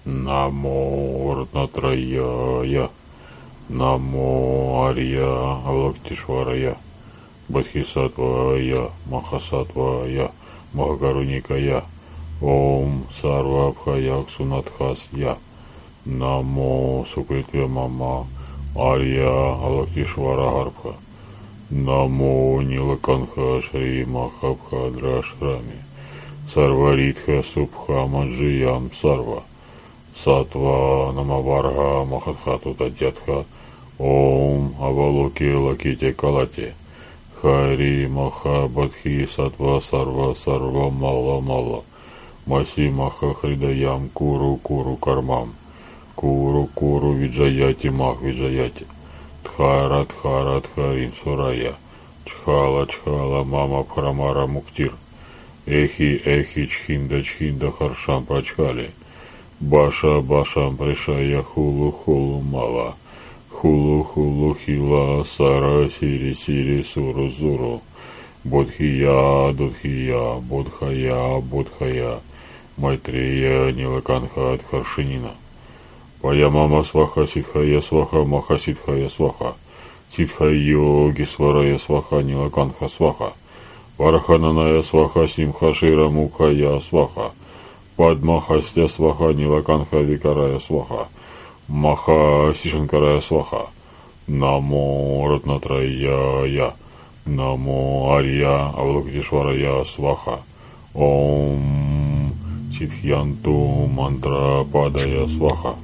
Намо Ратнатраяя, Намо Арья Авлактишварая, Бодхисаттвая, Махасаттвая, Махакаруникая, Ом Сарвабхаяк Сунатхасья, Намо Сукритве Мама, Арья Авлактишвара Гарбха, Намо Нилаканха Шри Махабха Драшрами, Сарваритха Субха Маджиям Сарва, Сатва Намаварга Махатхату Татьятха, Ом Авалоки Лаките Калате, Хари Маха Бадхи Сатва Сарва Сарва Мала Мала, Маси Маха Хридаям Куру Куру Кармам, Куру Куру Виджаяти Мах Виджаяти, Тхара Тхара Тхарим Сурая, Чхала Чхала Мама Пхарамара Муктир, Эхи Эхи Чхинда Чхинда Харшам Прачхали, Баша Башам Пришая Хулу Хулу Мала, Хулу Хулу Хила Сара Сири Сири Суру Зуру, Бодхия Дудхия Бодхая Бодхая, Майтрея Нилаканха Адхаршинина, Пая Мама Сваха Ситхая Сваха Маха Ситхая Сваха, Ситхайо Гисварая Сваха Нилаканха Сваха, Варахананая Сваха Симхашира Мукхая Сваха, Падмахастя Сваха Нилаканха Викарая Сваха, Маха Сишанкарая Сваха, Намо Ратнатраяя, Намо Арья Авлактишварая Сваха, Ом Ситхьянту Мантра Падая Сваха,